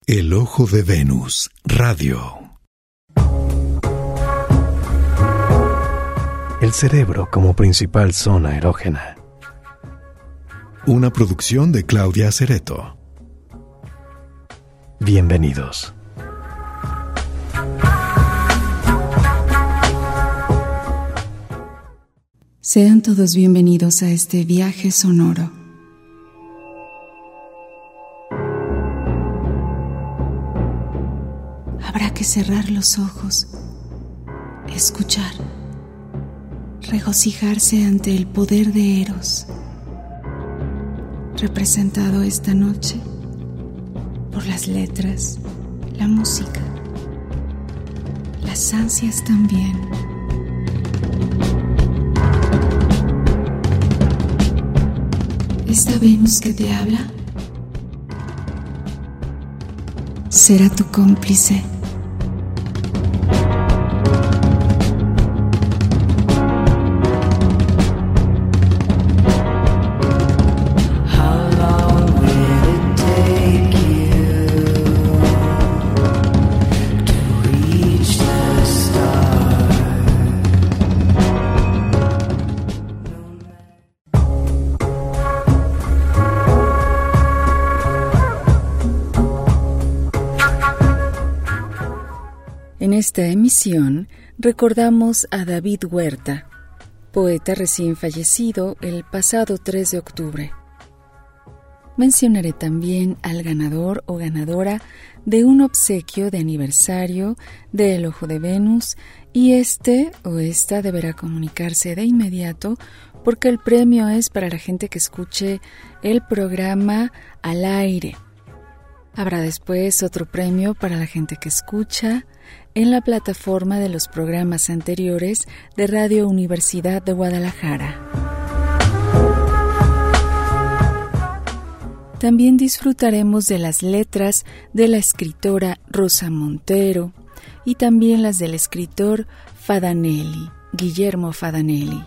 El Ojo de Venus, Radio. El cerebro como principal zona erógena. Una producción de Claudia Cereto. Bienvenidos. Sean todos bienvenidos a este viaje sonoro. Habrá que cerrar los ojos, escuchar, regocijarse ante el poder de Eros, representado esta noche por las letras, la música, las ansias también. ¿Esta Venus que te habla será tu cómplice? En esta emisión recordamos a David Huerta, poeta recién fallecido el pasado 3 de octubre. Mencionaré también al ganador o ganadora de un obsequio de aniversario de El Ojo de Venus y este o esta deberá comunicarse de inmediato porque el premio es para la gente que escuche el programa al aire. Habrá después otro premio para la gente que escucha en la plataforma de los programas anteriores de Radio Universidad de Guadalajara. También disfrutaremos de las letras de la escritora Rosa Montero y también las del escritor Fadanelli, Guillermo Fadanelli.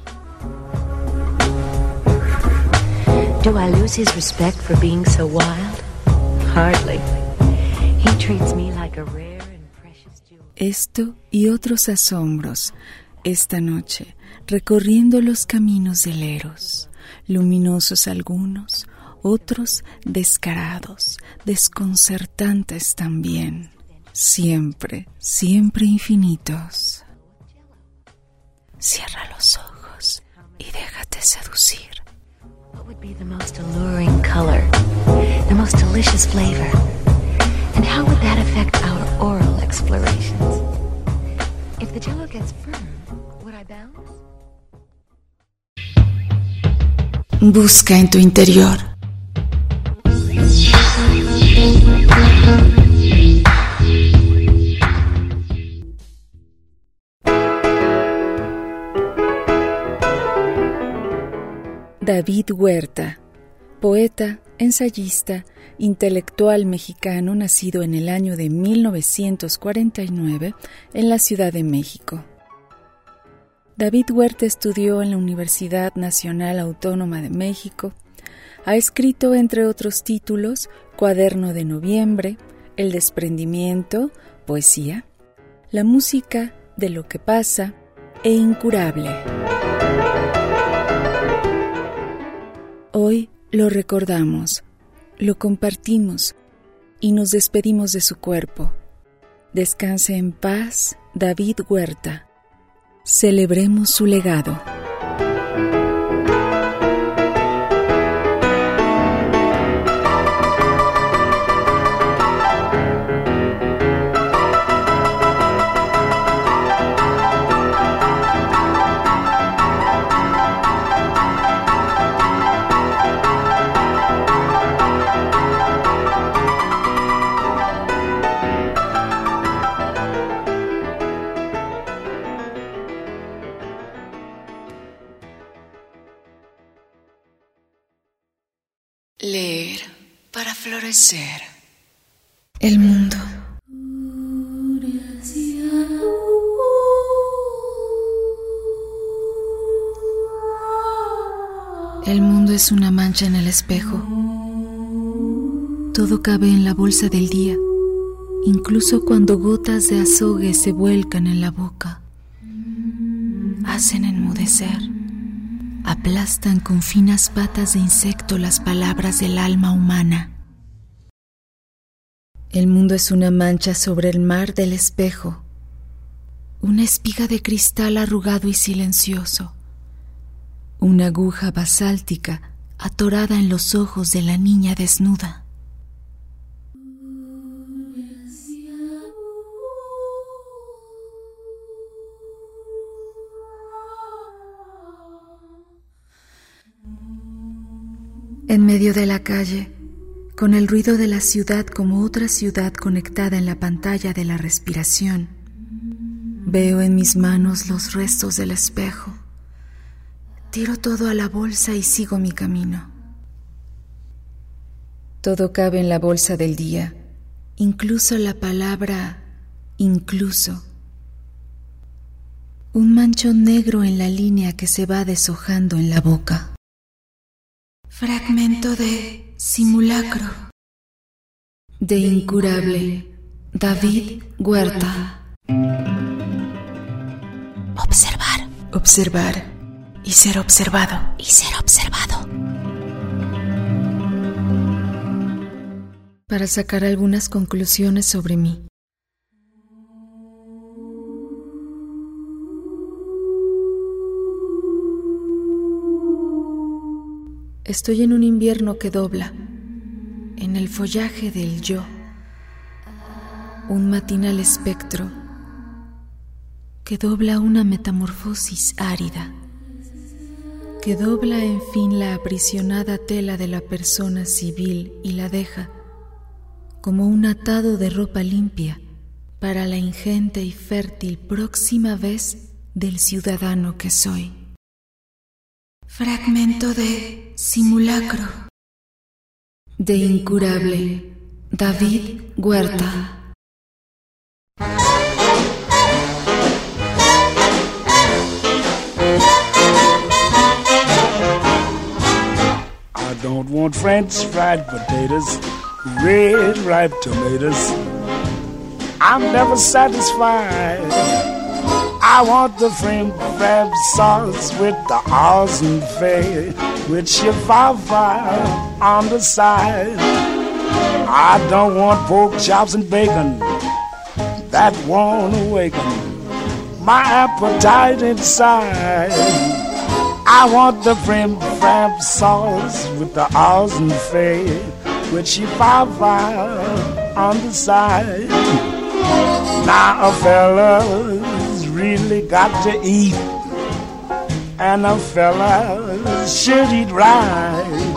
Do I lose his respect for being so wild? Hardly. He treats me like a rare and precious jewel. Esto y otros asombros esta noche, recorriendo los caminos del Eros, luminosos algunos, otros descarados, desconcertantes también, siempre, siempre infinitos. Cierra los ojos y déjate seducir. What would be the most alluring color, the most delicious flavor? And how would that affect our oral explorations? If the jello gets firm, would I bounce? Busca en tu interior. David Huerta, poeta, ensayista, intelectual mexicano nacido en el año de 1949 en la Ciudad de México. David Huerta estudió en la Universidad Nacional Autónoma de México. Ha escrito, entre otros títulos, Cuaderno de Noviembre, El desprendimiento, poesía, La música de lo que pasa e Incurable. Hoy lo recordamos, lo compartimos y nos despedimos de su cuerpo. Descanse en paz, David Huerta. Celebremos su legado. Leer para florecer. El mundo. El mundo es una mancha en el espejo. Todo cabe en la bolsa del día, incluso cuando gotas de azogue se vuelcan en la boca. Hacen enmudecer, aplastan con finas patas de insecto las palabras del alma humana. El mundo es una mancha sobre el mar del espejo, una espiga de cristal arrugado y silencioso, una aguja basáltica atorada en los ojos de la niña desnuda. En medio de la calle, con el ruido de la ciudad como otra ciudad conectada en la pantalla de la respiración, veo en mis manos los restos del espejo. Tiro todo a la bolsa y sigo mi camino. Todo cabe en la bolsa del día, incluso la palabra incluso. Un manchón negro en la línea que se va deshojando en la boca. Fragmento de simulacro. De incurable, David Huerta. Observar. Observar y ser observado. Y ser observado. Para sacar algunas conclusiones sobre mí. Estoy en un invierno que dobla, en el follaje del yo, un matinal espectro que dobla una metamorfosis árida, que dobla en fin la aprisionada tela de la persona civil y la deja como un atado de ropa limpia para la ingente y fértil próxima vez del ciudadano que soy. Fragmento de simulacro. De incurable, David Huerta. I don't want French fried potatoes, red ripe tomatoes. I'm never satisfied. I want the shrimp crab sauce with the awesome fare, with chihuahua on the side. I don't want pork chops and bacon, that won't awaken my appetite inside. I want the shrimp crab sauce with the awesome fare, with chihuahua on the side. Now a fella's really got to eat, and a fella should eat right.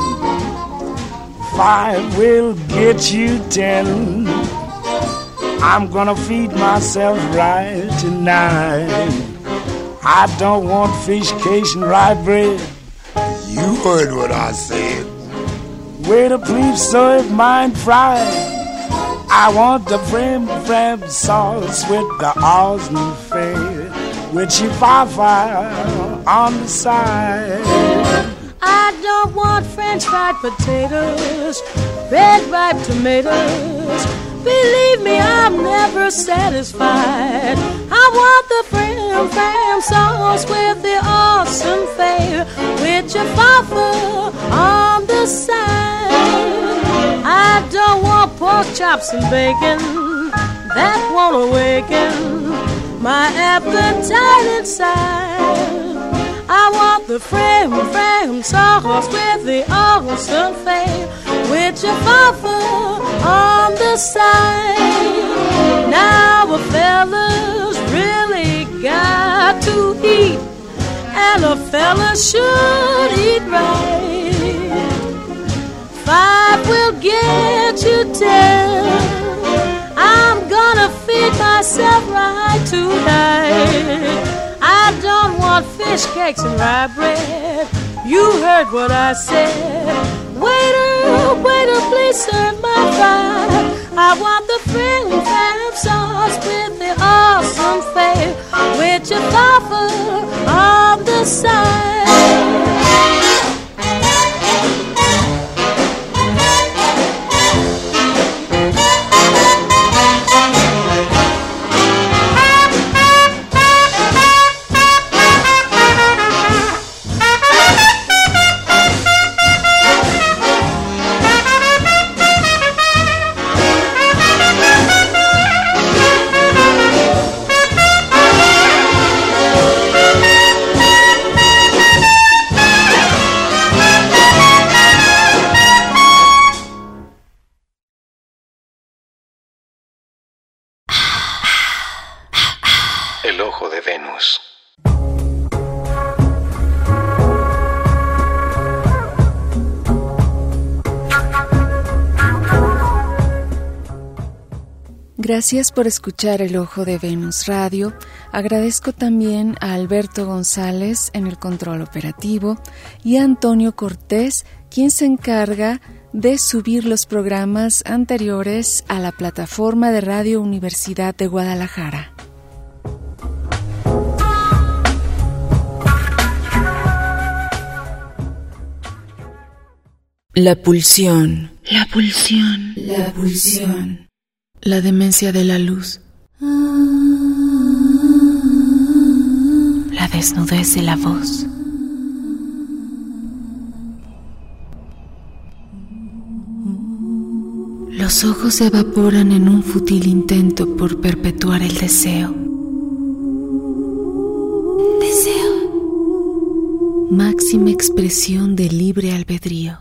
5 will get you 10. I'm gonna feed myself right tonight. I don't want fish cakes and rye bread. You heard what I said. Waiter, please serve mine fried. I want the shrimp crab sauce with the awesome fare, with chihuahua on the side. I don't want French fried potatoes, red ripe tomatoes. Believe me, I'm never satisfied. I want the shrimp crab sauce with the awesome fare, with chihuahua on the side. I don't want pork chops and bacon, that won't awaken my appetite inside. I want the shrimp sauce with the awesome fare, with chihuahua on the side. Now a fella's really got to eat, and a fella should eat right. 5 will get you 10. I'm gonna feed myself right tonight. I don't want fish cakes and rye bread. You heard what I said. Waiter, waiter, please serve my fry. I want the shrimp crab sauce with the awesome fare, with your papa on the side. El ojo de Venus. Gracias por escuchar El Ojo de Venus Radio. Agradezco también a Alberto González en el control operativo y a Antonio Cortés, quien se encarga de subir los programas anteriores a la plataforma de Radio Universidad de Guadalajara. La pulsión. La pulsión. La pulsión. La demencia de la luz. La desnudez de la voz. Los ojos se evaporan en un fútil intento por perpetuar el deseo. Deseo. Máxima expresión de libre albedrío.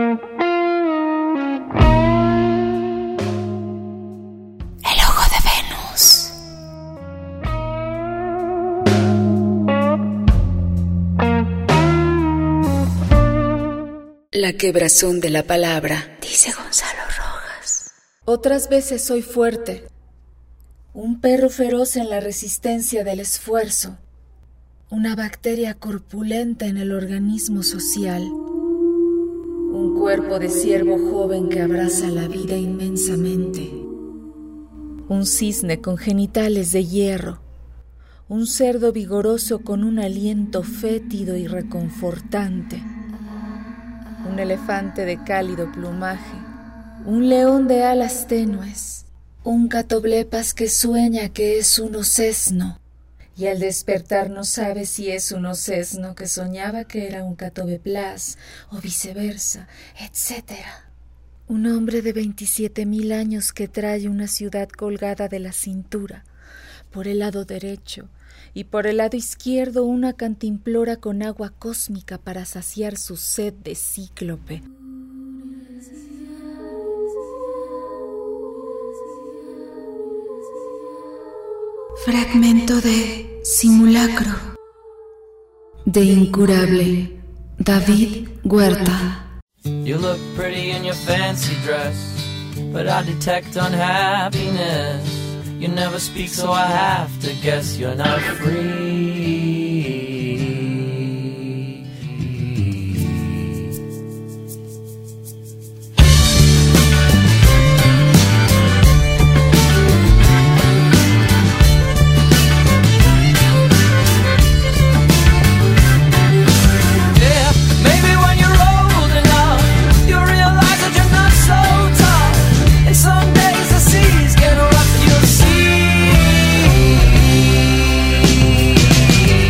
La quebrazón de la palabra, dice Gonzalo Rojas. Otras veces soy fuerte, un perro feroz en la resistencia del esfuerzo, una bacteria corpulenta en el organismo social, un cuerpo de ciervo joven que abraza la vida inmensamente, un cisne con genitales de hierro, un cerdo vigoroso con un aliento fétido y reconfortante, un elefante de cálido plumaje, un león de alas tenues, un catoblepas que sueña que es un ocesno, y al despertar no sabe si es un ocesno que soñaba que era un catobeplas, o viceversa, etc. Un hombre de 27,000 años que trae una ciudad colgada de la cintura, por el lado derecho, y por el lado izquierdo una cantimplora con agua cósmica para saciar su sed de cíclope. Fragmento de Simulacro de Incurable, David Huerta. You look pretty in your fancy dress, but I detect unhappiness. You never speak, so I have to guess you're not free. Yeah, maybe when you're old enough, you'll realize that you're not so tough. And some days the seas get rough, you'll see.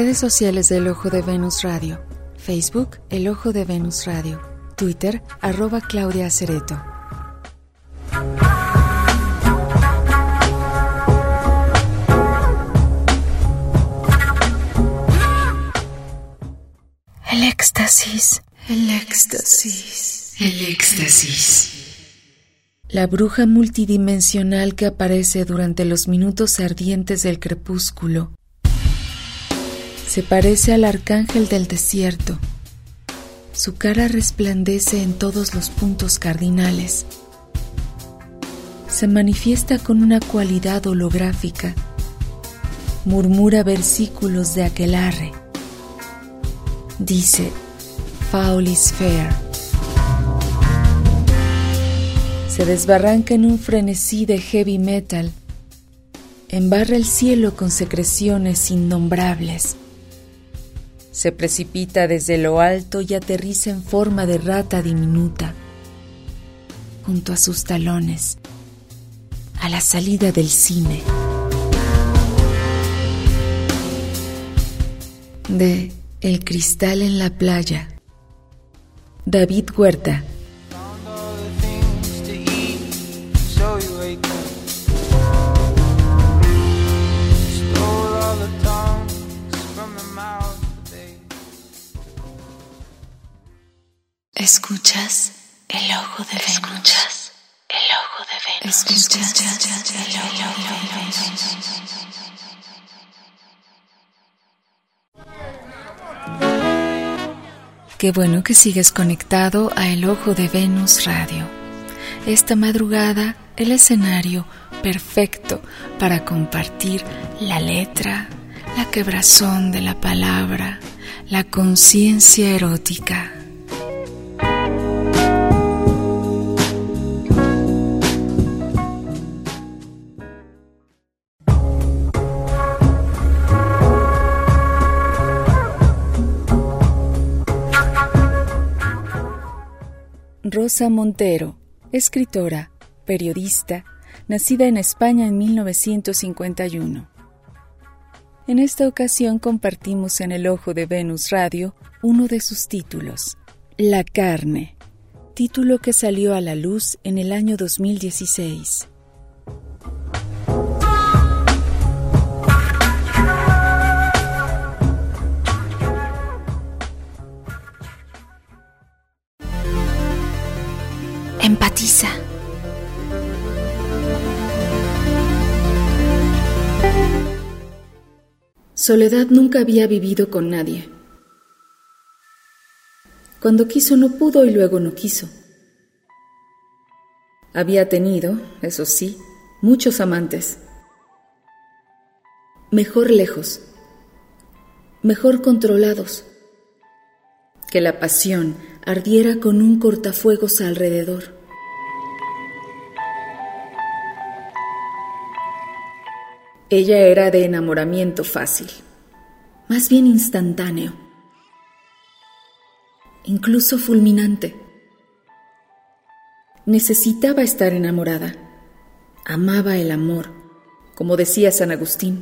Redes sociales del Ojo de Venus Radio. Facebook, El Ojo de Venus Radio. Twitter, @Claudia Acereto. El éxtasis. El éxtasis. El éxtasis. La bruja multidimensional que aparece durante los minutos ardientes del crepúsculo se parece al arcángel del desierto. Su cara resplandece en todos los puntos cardinales. Se manifiesta con una cualidad holográfica. Murmura versículos de aquelarre. Dice, Foul is fair. Se desbarranca en un frenesí de heavy metal. Embarra el cielo con secreciones innombrables. Se precipita desde lo alto y aterriza en forma de rata diminuta, junto a sus talones, a la salida del cine. De El cristal en la playa. David Huerta. Escuchas el ojo de Venus. Escuchas el ojo de Venus. Escuchas el ojo de Venus. Qué bueno que sigues conectado a El Ojo de Venus Radio. Esta madrugada, el escenario perfecto para compartir la letra, la quebrazón de la palabra, la conciencia erótica. Rosa Montero, escritora, periodista, nacida en España en 1951. En esta ocasión compartimos en El Ojo de Venus Radio uno de sus títulos, La carne, título que salió a la luz en el año 2016. Empatiza. Soledad nunca había vivido con nadie. Cuando quiso no pudo y luego no quiso. Había tenido, eso sí, muchos amantes. Mejor lejos, mejor controlados. Que la pasión ardiera con un cortafuegos alrededor. Ella era de enamoramiento fácil, más bien instantáneo, incluso fulminante. Necesitaba estar enamorada, amaba el amor, como decía San Agustín.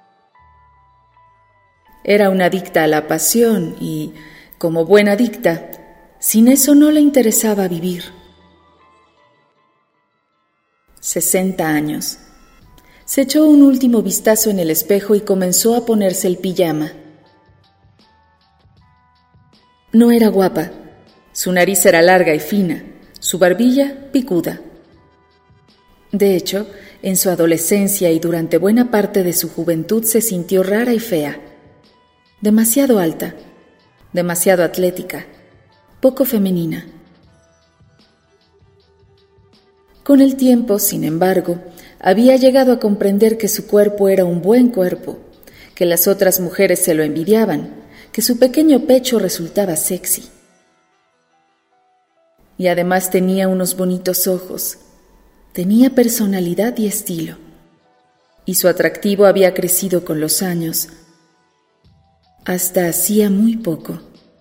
Era una adicta a la pasión y, como buena adicta, sin eso no le interesaba vivir. 60 años. Se echó un último vistazo en el espejo y comenzó a ponerse el pijama. No era guapa. Su nariz era larga y fina, su barbilla picuda. De hecho, en su adolescencia y durante buena parte de su juventud se sintió rara y fea. Demasiado alta, demasiado atlética, poco femenina. Con el tiempo, sin embargo, había llegado a comprender que su cuerpo era un buen cuerpo, que las otras mujeres se lo envidiaban, que su pequeño pecho resultaba sexy. Y además tenía unos bonitos ojos, tenía personalidad y estilo, y su atractivo había crecido con los años, hasta hacía muy poco.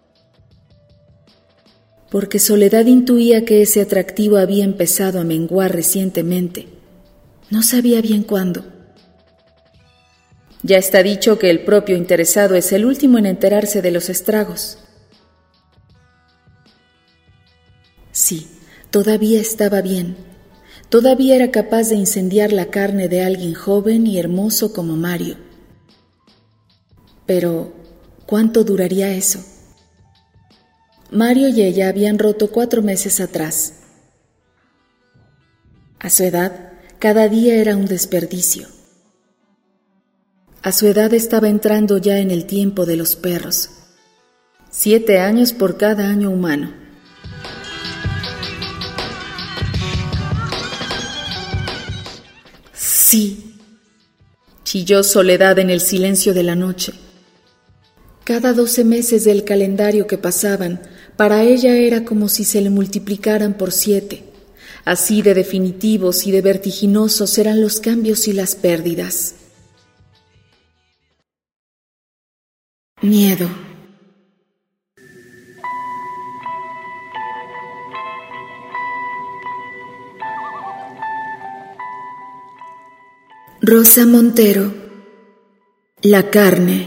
Porque Soledad intuía que ese atractivo había empezado a menguar recientemente. No sabía bien cuándo. Ya está dicho que el propio interesado es el último en enterarse de los estragos. Sí, todavía estaba bien. Todavía era capaz de incendiar la carne de alguien joven y hermoso como Mario. Pero, ¿cuánto duraría eso? Mario y ella habían roto 4 meses atrás. A su edad, cada día era un desperdicio. A su edad estaba entrando ya en el tiempo de los perros. 7 años por cada año humano. Sí, chilló Soledad en el silencio de la noche. Cada 12 meses del calendario que pasaban, para ella era como si se le multiplicaran por 7. Así de definitivos y de vertiginosos eran los cambios y las pérdidas. Miedo. Rosa Montero, La carne.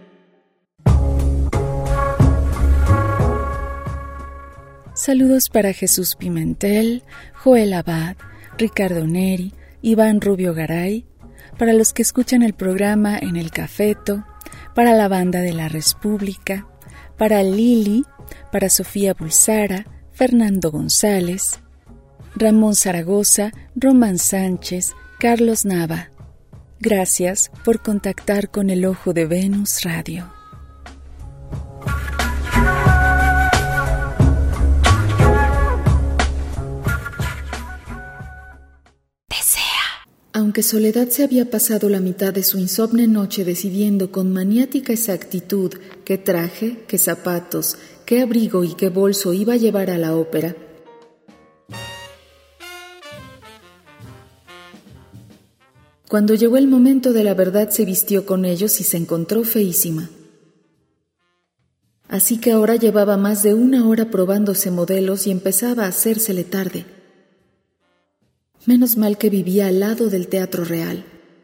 Saludos para Jesús Pimentel, Joel Abad, Ricardo Neri, Iván Rubio Garay, para los que escuchan el programa en el Cafeto, para la banda de la República, para Lili, para Sofía Bulsara, Fernando González, Ramón Zaragoza, Román Sánchez, Carlos Nava. Gracias por contactar con El Ojo de Venus Radio. Aunque Soledad se había pasado la mitad de su insomne noche decidiendo con maniática exactitud qué traje, qué zapatos, qué abrigo y qué bolso iba a llevar a la ópera, cuando llegó el momento de la verdad se vistió con ellos y se encontró feísima. Así que ahora llevaba más de 1 hora probándose modelos y empezaba a hacérsele tarde. Menos mal que vivía al lado del Teatro Real.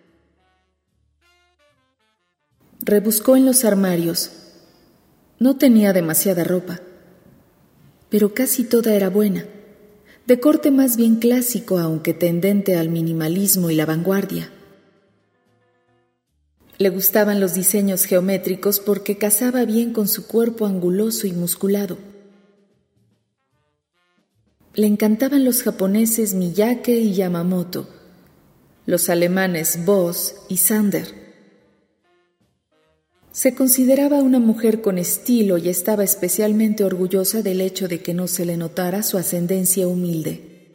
Rebuscó en los armarios. No tenía demasiada ropa, pero casi toda era buena, de corte más bien clásico, aunque tendente al minimalismo y la vanguardia. Le gustaban los diseños geométricos porque casaba bien con su cuerpo anguloso y musculado. Le encantaban los japoneses Miyake y Yamamoto, los alemanes Boss y Sander. Se consideraba una mujer con estilo y estaba especialmente orgullosa del hecho de que no se le notara su ascendencia humilde.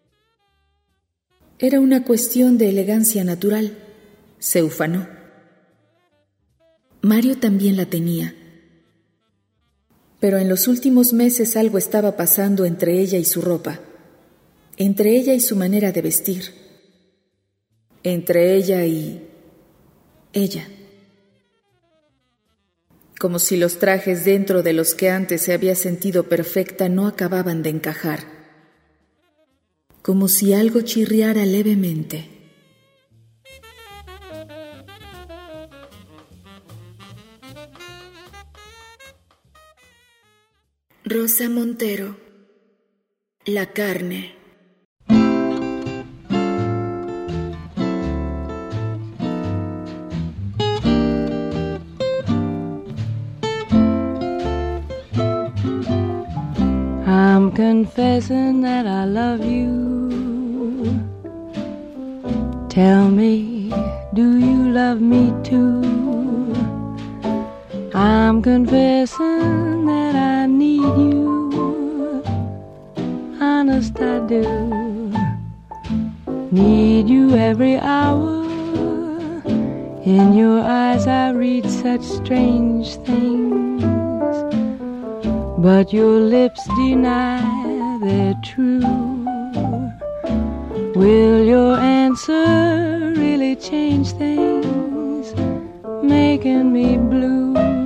Era una cuestión de elegancia natural, se ufanó. Mario también la tenía. Pero en los últimos meses algo estaba pasando entre ella y su ropa, entre ella y su manera de vestir, entre ella y ella. Como si los trajes dentro de los que antes se había sentido perfecta no acababan de encajar, como si algo chirriara levemente. Rosa Montero, La carne. I'm confessing that I love you. Tell me, do you love me too? I'm confessing that I need you. Honest I do. Need you every hour. In your eyes I read such strange things, but your lips deny they're true. Will your answer really change things, making me blue?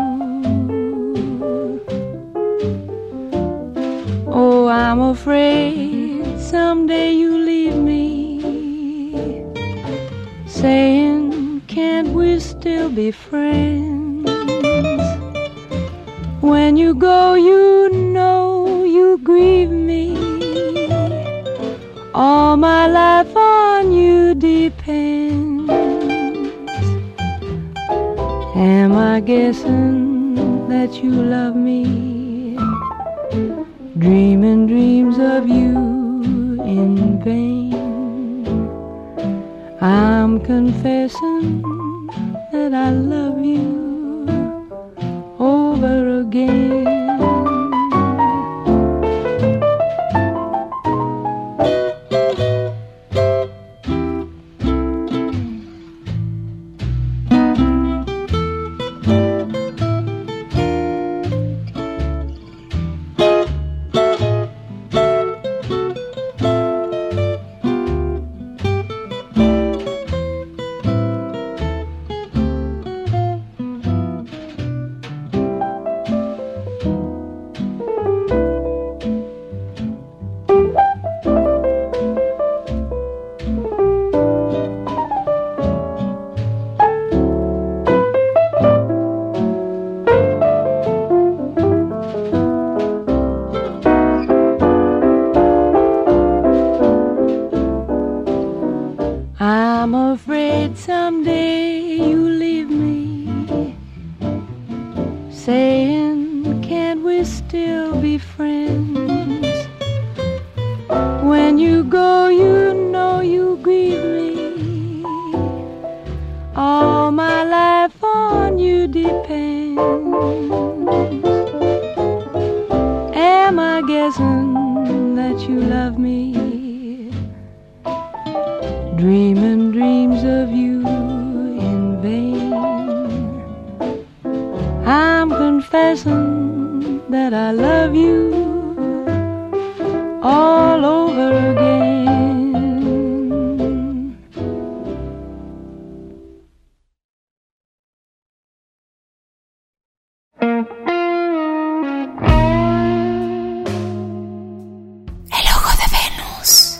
Oh, I'm afraid someday you leave me, saying, can't we still be friends. When you go, you know you grieve me. All my life on you depends. Am I guessing that you love me? Dreaming dreams of you in vain. I'm confessing that I love you over again. I'm afraid someday you leave me, saying, can't we still be friends? When you go, you know you grieve me. All my life on you depends. Am I guessing that you love me? Dreaming dreams of you in vain. I'm confessing that I love you all over again. El ojo de Venus.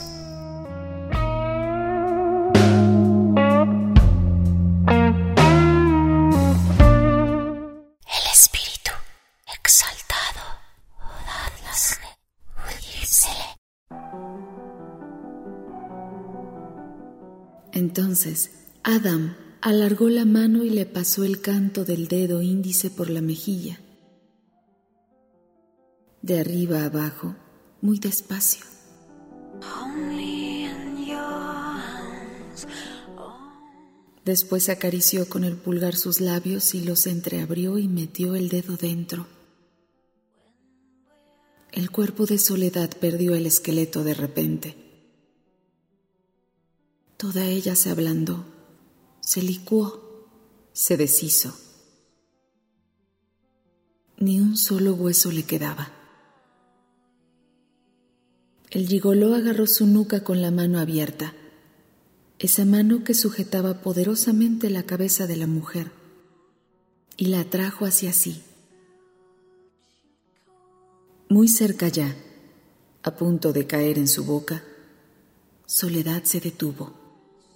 Entonces, Adam alargó la mano y le pasó el canto del dedo índice por la mejilla. De arriba a abajo, muy despacio. Después acarició con el pulgar sus labios y los entreabrió y metió el dedo dentro. El cuerpo de Soledad perdió el esqueleto de repente. Toda ella se ablandó, se licuó, se deshizo. Ni un solo hueso le quedaba. El gigoló agarró su nuca con la mano abierta, esa mano que sujetaba poderosamente la cabeza de la mujer, y la atrajo hacia sí. Muy cerca ya, a punto de caer en su boca, Soledad se detuvo.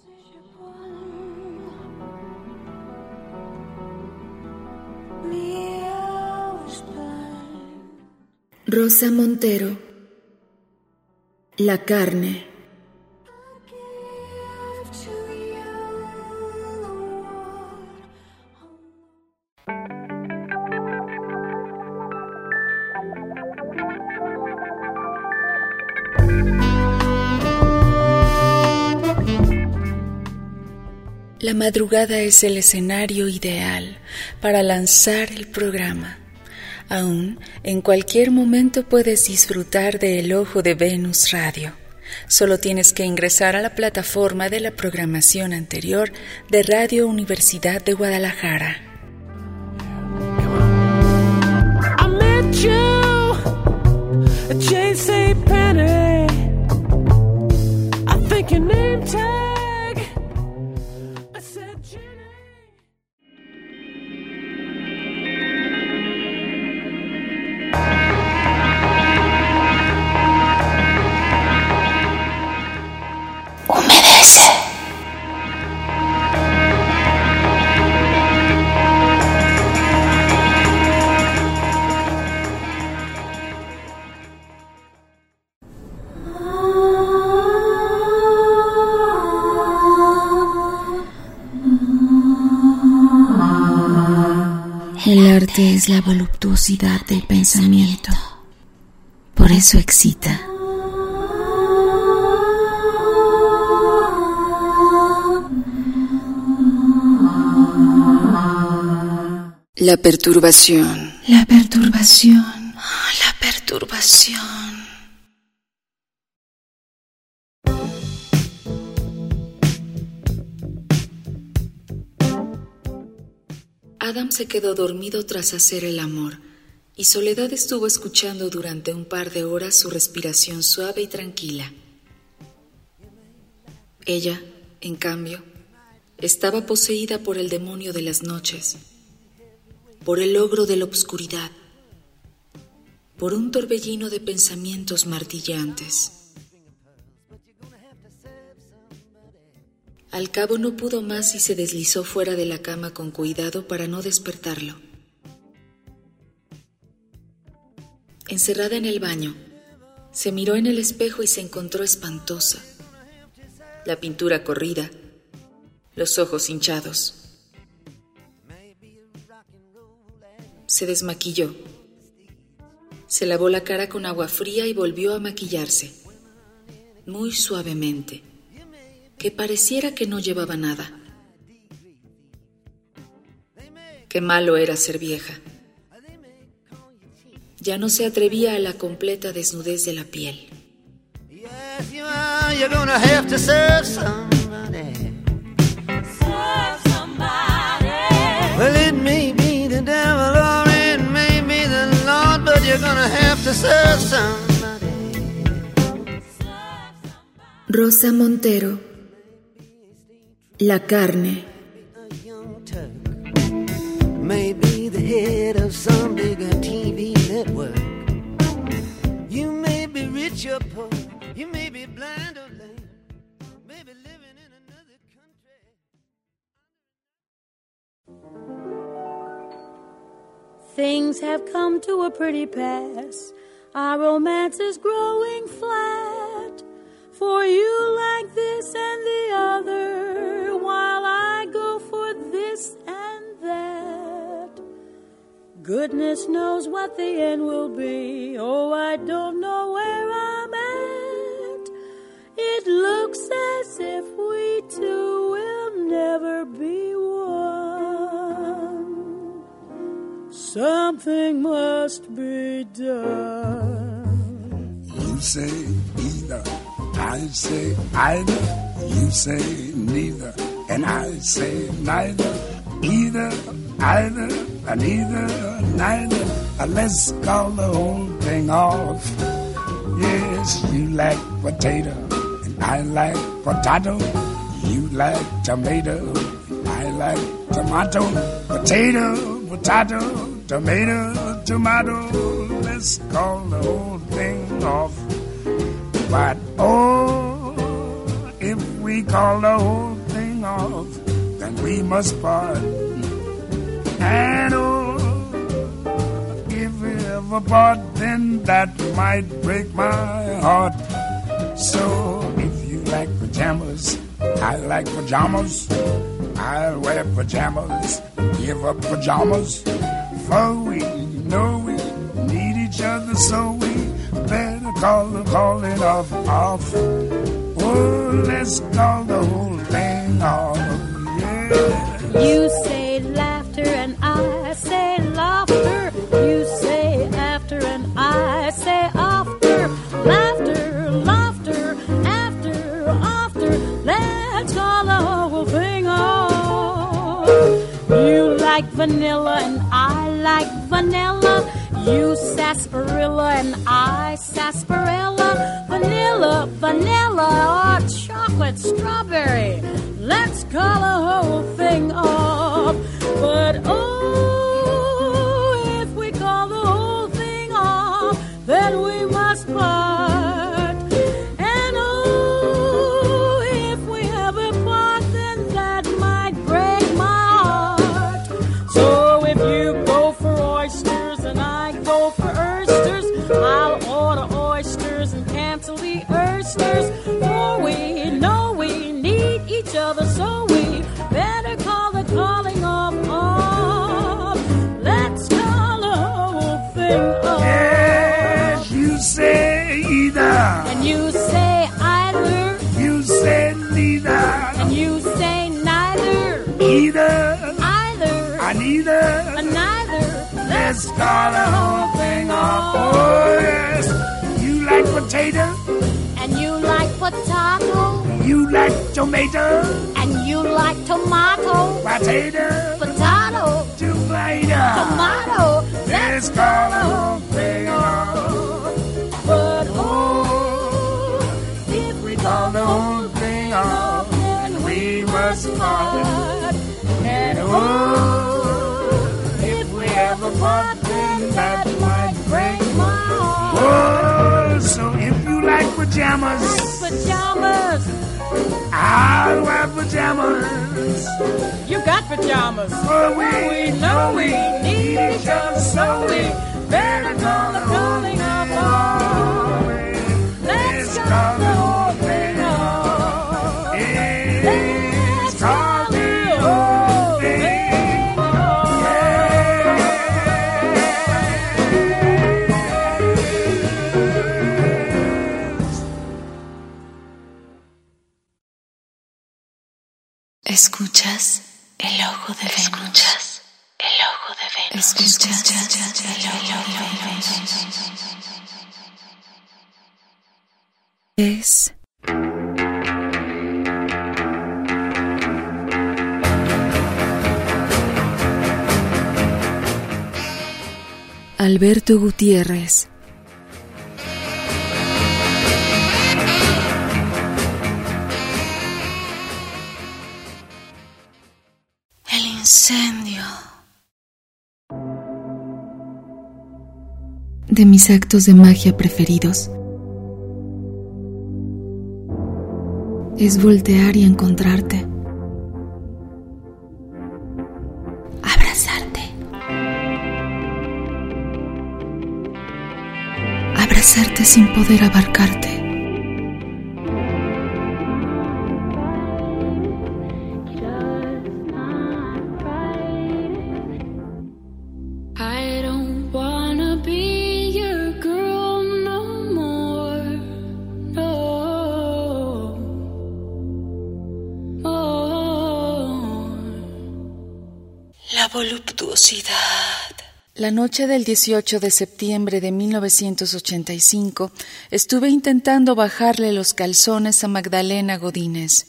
Rosa Montero, La carne. La madrugada es el escenario ideal para lanzar el programa. Aún en cualquier momento puedes disfrutar de El Ojo de Venus Radio. Solo tienes que ingresar a la plataforma de la programación anterior de Radio Universidad de Guadalajara. I met you at JCPenney. I think your name tag. I said Jenny. Humedece. fuerte es la voluptuosidad del pensamiento. Por eso excita. La perturbación. La perturbación. La perturbación. Adam se quedó dormido tras hacer el amor, y Soledad estuvo escuchando durante un par de horas su respiración suave y tranquila. Ella, en cambio, estaba poseída por el demonio de las noches, por el ogro de la obscuridad, por un torbellino de pensamientos martillantes. Al cabo no pudo más y se deslizó fuera de la cama con cuidado para no despertarlo. Encerrada en el baño, se miró en el espejo y se encontró espantosa. La pintura corrida, los ojos hinchados. Se desmaquilló. Se lavó la cara con agua fría y volvió a maquillarse, muy suavemente, que pareciera que no llevaba nada. Qué malo era ser vieja. Ya no se atrevía a la completa desnudez de la piel. Well, it may be the devil or it may be the Lord, but you're gonna have to serve somebody. Rosa Montero, La carne. Maybe the head of some bigger TV network. You may be rich or poor, you may be blind or lame, maybe living in another country. Things have come to a pretty pass. Our romance is growing flat. For you like this and the other, while I go for this and that. Goodness knows what the end will be. Oh, I don't know where I'm at. It looks as if we two will never be one. Something must be done. You say either, I say either. You say neither, and I say neither. Either, either, and either, neither. Let's call the whole thing off. Yes, you like potato, and I like potato. You like tomato, I like tomato. Potato, potato, tomato, tomato. Let's call the whole thing off. But oh, if we call the whole thing off, then we must part. And oh, if we ever part, then that might break my heart. So if you like pajamas, I like pajamas. I'll wear pajamas, give up pajamas. For we know we need each other, so we better call the calling off. Oh, let's call the whole thing off. Yeah. You say laughter and I say laughter. You say after and I say after. Laughter, laughter, after, after. Let's call the whole thing off. You like vanilla and I like vanilla. You sarsaparilla and I sarsaparilla. Vanilla, vanilla, or chocolate strawberry. Let's call the whole thing off. But oh, if we call the whole thing off, then we must part. And oh, if we ever part, then that might break my heart. So if you go for oysters and I go for oysters, I'll order oysters and cancel the oysters. For we know we need each other, so we better call the calling off. Let's go. Yes, you say either. And you say either. You say neither. And you say neither. Either. Either. I neither. And neither. Let's call the whole thing off. Oh, yes. You like potato. And you like potato. You like tomato. And you like tomato. Potato. Potato. Tomato. Tomato. Let's call the whole thing off. But oh, if we Call the whole thing off, then we must part. And oh, if we ever part, then that might break my heart. Oh, so if you like pajamas, Pajamas. I'll wear pajamas. You got pajamas. For we know we need each other, so we better call the whole thing off. Let's call the whole thing off. Let's call the whole thing off. Escuchas el ojo de Venus. Escuchas el ojo de Venus. Escuchas el ojo de Venus. Es Alberto Gutiérrez. El incendio. De mis actos de magia preferidos es voltear y encontrarte, abrazarte sin poder abarcarte. La voluptuosidad. La noche del 18 de septiembre de 1985 estuve intentando bajarle los calzones a Magdalena Godínez.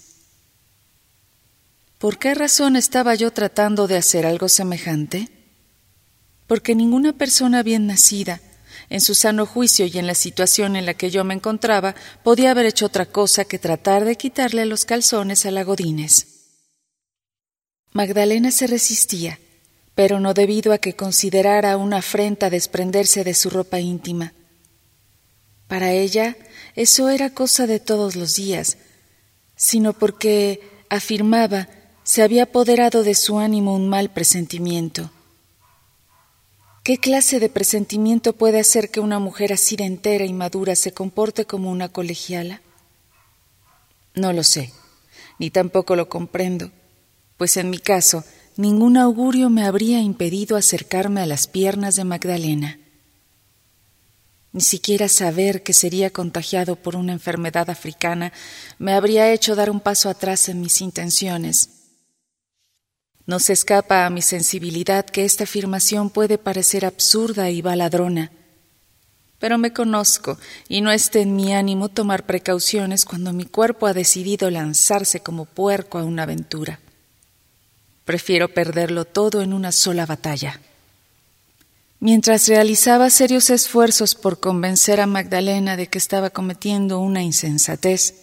¿Por qué razón estaba yo tratando de hacer algo semejante? Porque ninguna persona bien nacida, en su sano juicio y en la situación en la que yo me encontraba, podía haber hecho otra cosa que tratar de quitarle los calzones a la Godínez. Magdalena se resistía, pero no debido a que considerara una afrenta desprenderse de su ropa íntima. Para ella eso era cosa de todos los días, sino porque, afirmaba, se había apoderado de su ánimo un mal presentimiento. ¿Qué clase de presentimiento puede hacer que una mujer así de entera y madura se comporte como una colegiala? No lo sé, ni tampoco lo comprendo, pues en mi caso ningún augurio me habría impedido acercarme a las piernas de Magdalena. Ni siquiera saber que sería contagiado por una enfermedad africana me habría hecho dar un paso atrás en mis intenciones. No se escapa a mi sensibilidad que esta afirmación puede parecer absurda y baladrona, pero me conozco y no está en mi ánimo tomar precauciones cuando mi cuerpo ha decidido lanzarse como puerco a una aventura. Prefiero perderlo todo en una sola batalla. Mientras realizaba serios esfuerzos por convencer a Magdalena de que estaba cometiendo una insensatez,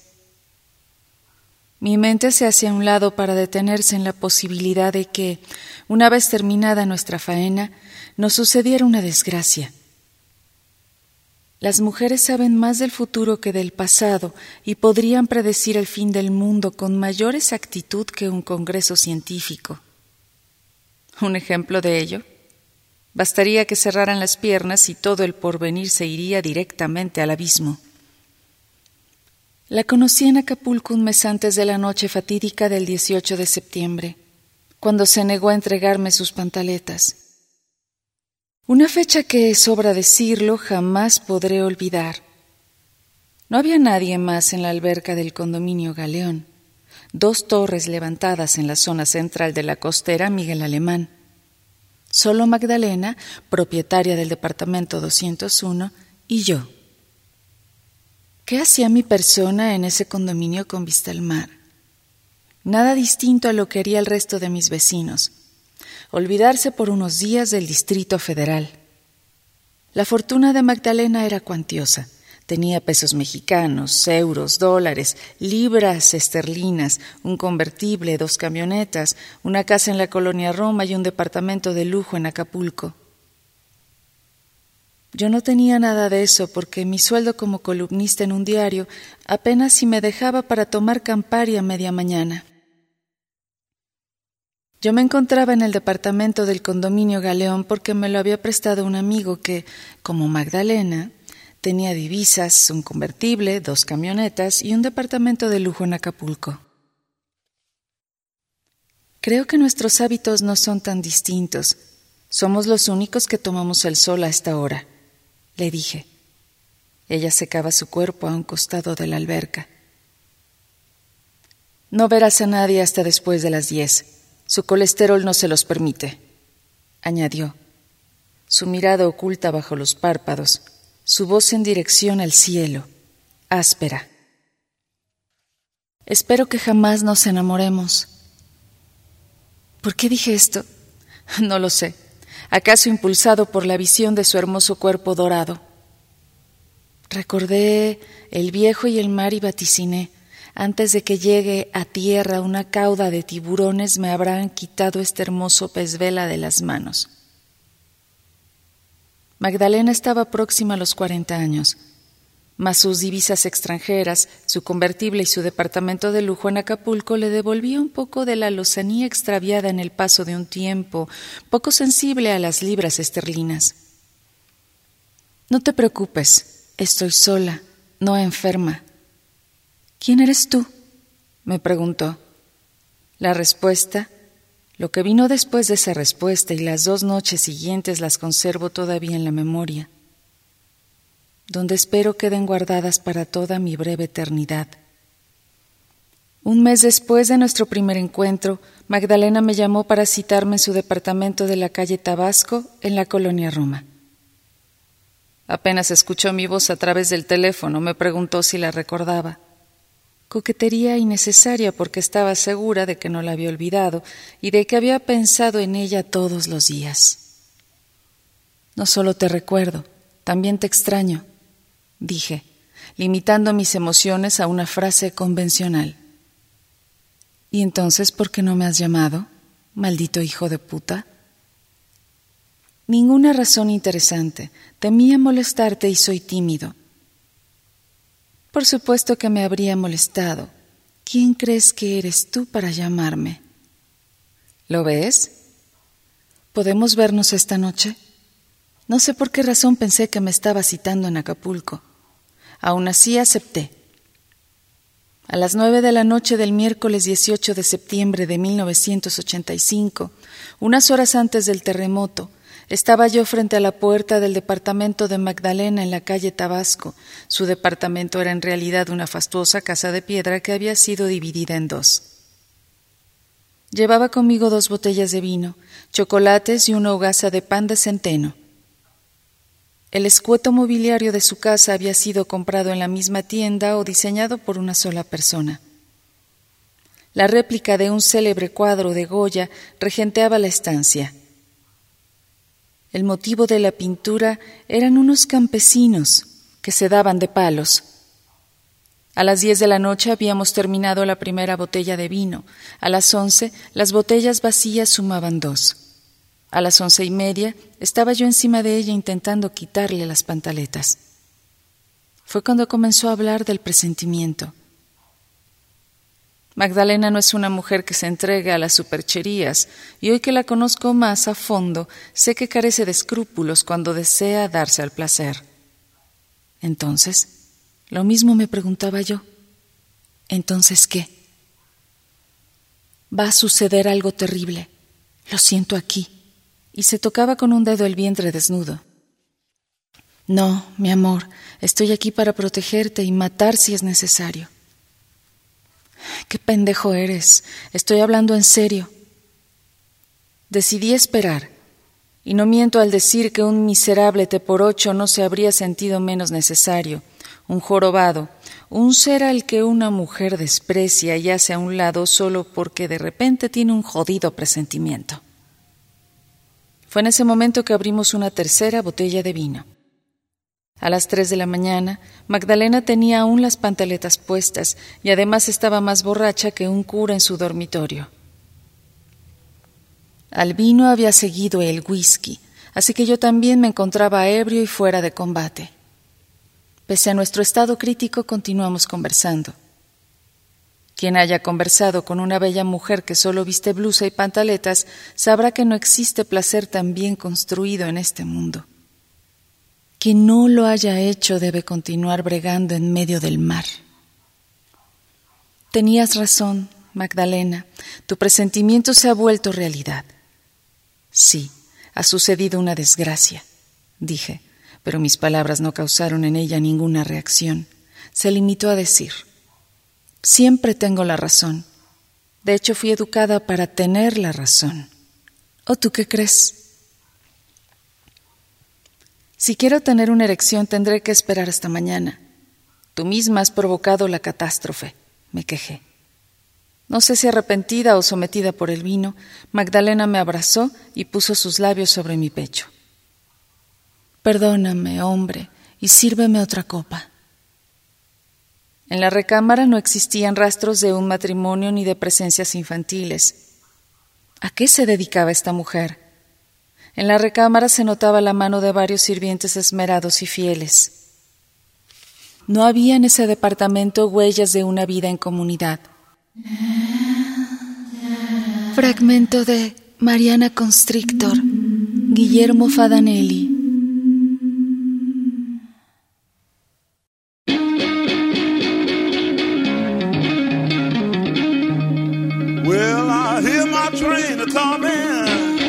mi mente se hacía a un lado para detenerse en la posibilidad de que, una vez terminada nuestra faena, nos sucediera una desgracia. Las mujeres saben más del futuro que del pasado y podrían predecir el fin del mundo con mayor exactitud que un congreso científico. Un ejemplo de ello: bastaría que cerraran las piernas y todo el porvenir se iría directamente al abismo. La conocí en Acapulco un mes antes de la noche fatídica del 18 de septiembre, cuando se negó a entregarme sus pantaletas. Una fecha que, sobra decirlo, jamás podré olvidar. No había nadie más en la alberca del condominio Galeón. 2 torres levantadas en la zona central de la costera Miguel Alemán. Solo Magdalena, propietaria del departamento 201, y yo. ¿Qué hacía mi persona en ese condominio con vista al mar? Nada distinto a lo que haría el resto de mis vecinos. Olvidarse por unos días del Distrito Federal. La fortuna de Magdalena era cuantiosa. Tenía pesos mexicanos, euros, dólares, libras esterlinas, un convertible, 2 camionetas, una casa en la colonia Roma y un departamento de lujo en Acapulco. Yo no tenía nada de eso porque mi sueldo como columnista en un diario apenas si me dejaba para tomar Campari a media mañana. Yo me encontraba en el departamento del condominio Galeón porque me lo había prestado un amigo que, como Magdalena, tenía divisas, un convertible, 2 camionetas y un departamento de lujo en Acapulco. Creo que nuestros hábitos no son tan distintos. Somos los únicos que tomamos el sol a esta hora, le dije. Ella secaba su cuerpo a un costado de la alberca. No verás a nadie hasta después de las 10. Su colesterol no se los permite, añadió. Su mirada oculta bajo los párpados, su voz en dirección al cielo, áspera. Espero que jamás nos enamoremos. ¿Por qué dije esto? No lo sé. ¿Acaso impulsado por la visión de su hermoso cuerpo dorado? Recordé el viejo y el mar y vaticiné. Antes de que llegue a tierra una cauda de tiburones me habrán quitado este hermoso pez vela de las manos. Magdalena estaba próxima a los 40 años, mas sus divisas extranjeras, su convertible y su departamento de lujo en Acapulco le devolvía un poco de la lozanía extraviada en el paso de un tiempo, poco sensible a las libras esterlinas. No te preocupes, estoy sola, no enferma. ¿Quién eres tú?, me preguntó. La respuesta, lo que vino después de esa respuesta y las 2 noches siguientes las conservo todavía en la memoria, donde espero queden guardadas para toda mi breve eternidad. Un mes después de nuestro primer encuentro, Magdalena me llamó para citarme en su departamento de la calle Tabasco, en la colonia Roma. Apenas escuchó mi voz a través del teléfono, me preguntó si la recordaba. Coquetería innecesaria porque estaba segura de que no la había olvidado y de que había pensado en ella todos los días. No solo te recuerdo, también te extraño, dije, limitando mis emociones a una frase convencional. ¿Y entonces por qué no me has llamado, maldito hijo de puta? Ninguna razón interesante. Temía molestarte y soy tímido. Por supuesto que me habría molestado. ¿Quién crees que eres tú para llamarme? ¿Lo ves? ¿Podemos vernos esta noche? No sé por qué razón pensé que me estaba citando en Acapulco. Aún así acepté. A las 9 de la noche del miércoles 18 de septiembre de 1985, unas horas antes del terremoto, estaba yo frente a la puerta del departamento de Magdalena en la calle Tabasco. Su departamento era en realidad una fastuosa casa de piedra que había sido dividida en 2. Llevaba conmigo 2 botellas de vino, chocolates y una hogaza de pan de centeno. El escueto mobiliario de su casa había sido comprado en la misma tienda o diseñado por una sola persona. La réplica de un célebre cuadro de Goya regenteaba la estancia. El motivo de la pintura eran unos campesinos que se daban de palos. A las 10 de la noche habíamos terminado la primera botella de vino. A las 11 las botellas vacías sumaban 2. A las 11:30 estaba yo encima de ella intentando quitarle las pantaletas. Fue cuando comenzó a hablar del presentimiento. Magdalena no es una mujer que se entregue a las supercherías, y hoy que la conozco más a fondo, sé que carece de escrúpulos cuando desea darse al placer. Entonces, lo mismo me preguntaba yo. ¿Entonces qué? Va a suceder algo terrible. Lo siento aquí. y se tocaba con un dedo el vientre desnudo. No, mi amor, estoy aquí para protegerte y matar si es necesario. ¡Qué pendejo eres! Estoy hablando en serio. Decidí esperar, y no miento al decir que un miserable T/8 no se habría sentido menos necesario, un jorobado, un ser al que una mujer desprecia y hace a un lado solo porque de repente tiene un jodido presentimiento. Fue en ese momento que abrimos una tercera botella de vino. A las 3 de la mañana, Magdalena tenía aún las pantaletas puestas y además estaba más borracha que un cura en su dormitorio. Al vino había seguido el whisky, así que yo también me encontraba ebrio y fuera de combate. Pese a nuestro estado crítico, continuamos conversando. Quien haya conversado con una bella mujer que solo viste blusa y pantaletas sabrá que no existe placer tan bien construido en este mundo. Quien no lo haya hecho debe continuar bregando en medio del mar. Tenías razón, Magdalena, tu presentimiento se ha vuelto realidad. Sí, ha sucedido una desgracia, dije, pero mis palabras no causaron en ella ninguna reacción. Se limitó a decir: siempre tengo la razón. De hecho, fui educada para tener la razón. ¿O tú qué crees? Si quiero tener una erección, tendré que esperar hasta mañana. Tú misma has provocado la catástrofe, me quejé. No sé si arrepentida o sometida por el vino, Magdalena me abrazó y puso sus labios sobre mi pecho. Perdóname, hombre, y sírveme otra copa. En la recámara no existían rastros de un matrimonio ni de presencias infantiles. ¿A qué se dedicaba esta mujer? En la recámara se notaba la mano de varios sirvientes esmerados y fieles. No había en ese departamento huellas de una vida en comunidad. Fragmento de Mariana Constrictor, Guillermo Fadanelli. Well, I hear my train a-coming.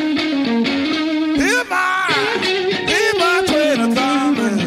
Hear my train a-coming.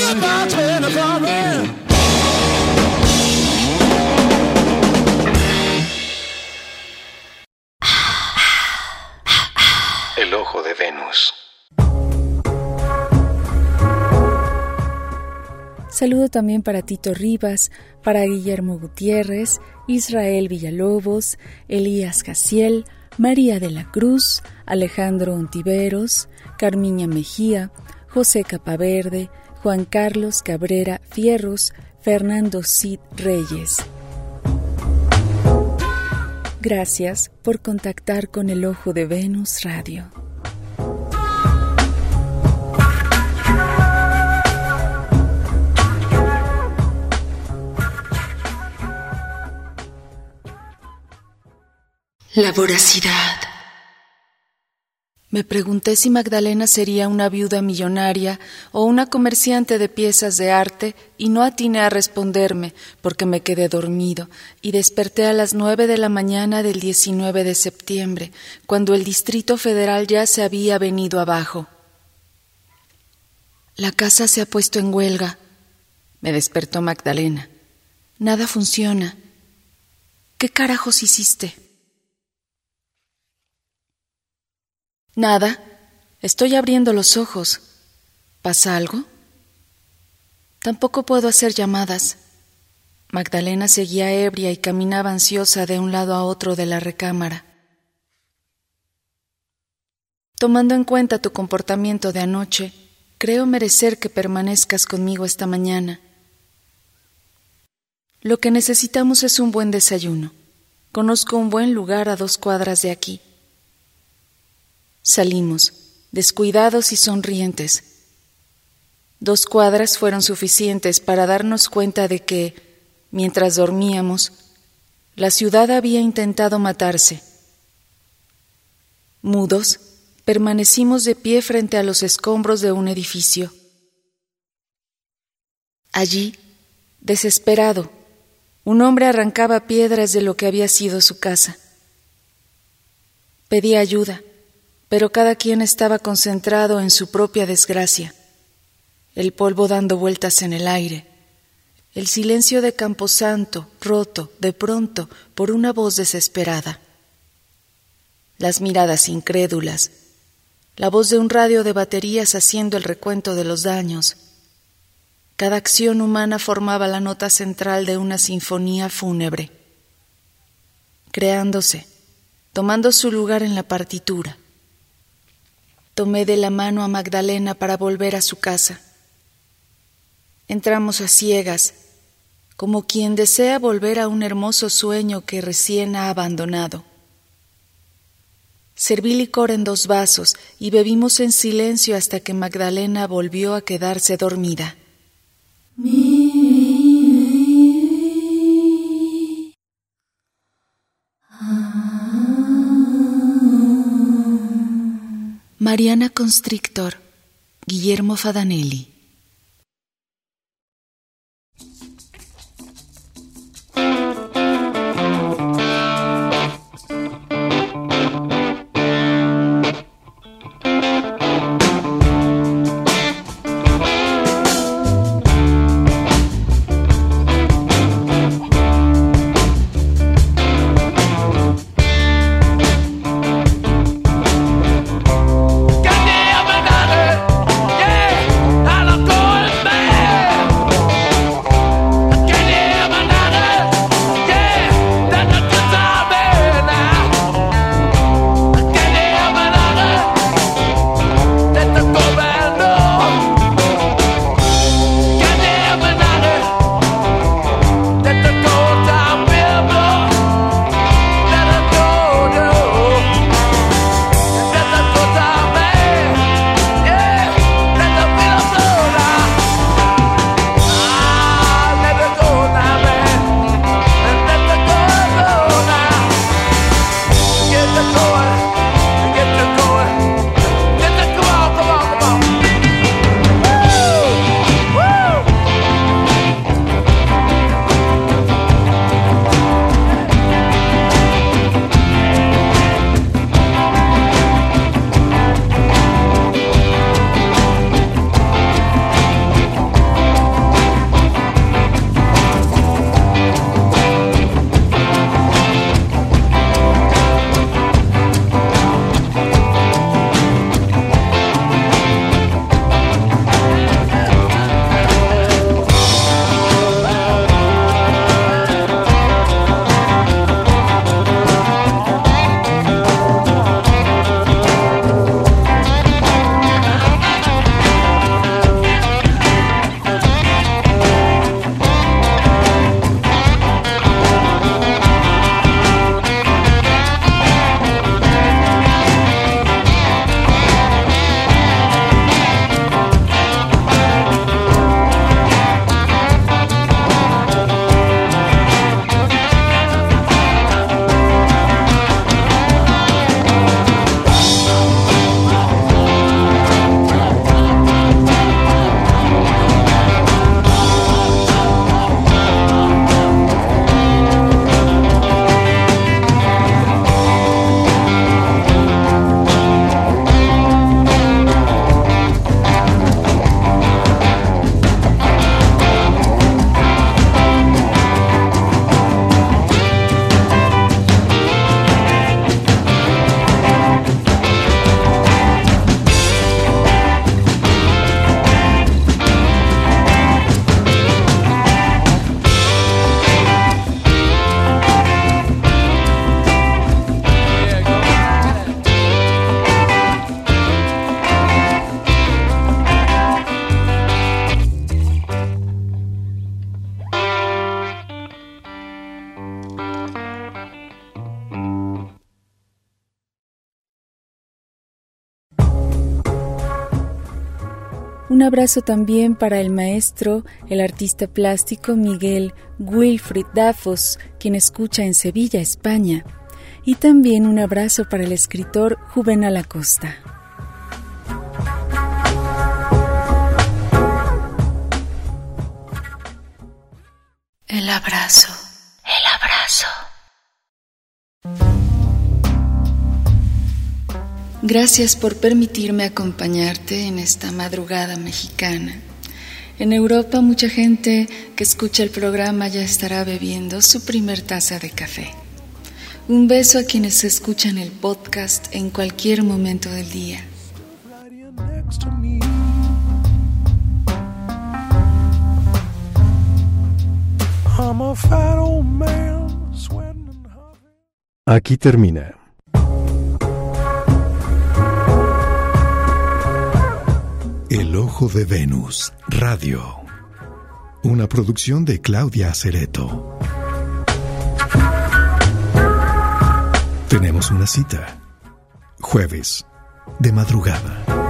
El ojo de Venus. Saludo también para Tito Rivas, para Guillermo Gutiérrez, Israel Villalobos, Elías Jaciel, María de la Cruz, Alejandro Ontiveros, Carmiña Mejía, José Capaverde, Juan Carlos Cabrera Fierros, Fernando Cid Reyes. Gracias por contactar con El Ojo de Venus Radio. La voracidad. Me pregunté si Magdalena sería una viuda millonaria o una comerciante de piezas de arte y no atiné a responderme porque me quedé dormido y desperté a las 9 de la mañana del 19 de septiembre, cuando el Distrito Federal ya se había venido abajo. La casa se ha puesto en huelga. Me despertó Magdalena. Nada funciona. ¿Qué carajos hiciste? Nada. Estoy abriendo los ojos. ¿Pasa algo? Tampoco puedo hacer llamadas. Magdalena seguía ebria y caminaba ansiosa de un lado a otro de la recámara. Tomando en cuenta tu comportamiento de anoche, creo merecer que permanezcas conmigo esta mañana. Lo que necesitamos es un buen desayuno. Conozco un buen lugar a 2 cuadras de aquí. Salimos, descuidados y sonrientes. 2 cuadras fueron suficientes para darnos cuenta de que, mientras dormíamos, la ciudad había intentado matarse. Mudos, permanecimos de pie frente a los escombros de un edificio. Allí, desesperado, un hombre arrancaba piedras de lo que había sido su casa. Pedí ayuda, pero cada quien estaba concentrado en su propia desgracia, el polvo dando vueltas en el aire, el silencio de Camposanto roto de pronto por una voz desesperada, las miradas incrédulas, la voz de un radio de baterías haciendo el recuento de los daños. Cada acción humana formaba la nota central de una sinfonía fúnebre, creándose, tomando su lugar en la partitura. Tomé de la mano a Magdalena para volver a su casa. Entramos a ciegas, como quien desea volver a un hermoso sueño que recién ha abandonado. Serví licor en 2 vasos y bebimos en silencio hasta que Magdalena volvió a quedarse dormida. Mariana Constrictor, Guillermo Fadanelli. Goddamn another, yeah, Un abrazo también para el maestro, el artista plástico Miguel Wilfried Dafos, quien escucha en Sevilla, España. Y también un abrazo para el escritor Juvenal Acosta. El abrazo. El abrazo. Gracias por permitirme acompañarte en esta madrugada mexicana. En Europa, mucha gente que escucha el programa ya estará bebiendo su primer taza de café. Un beso a quienes escuchan el podcast en cualquier momento del día. Aquí termina El Ojo de Venus, Radio. Una producción de Claudia Cereto. Tenemos una cita. Jueves, de madrugada.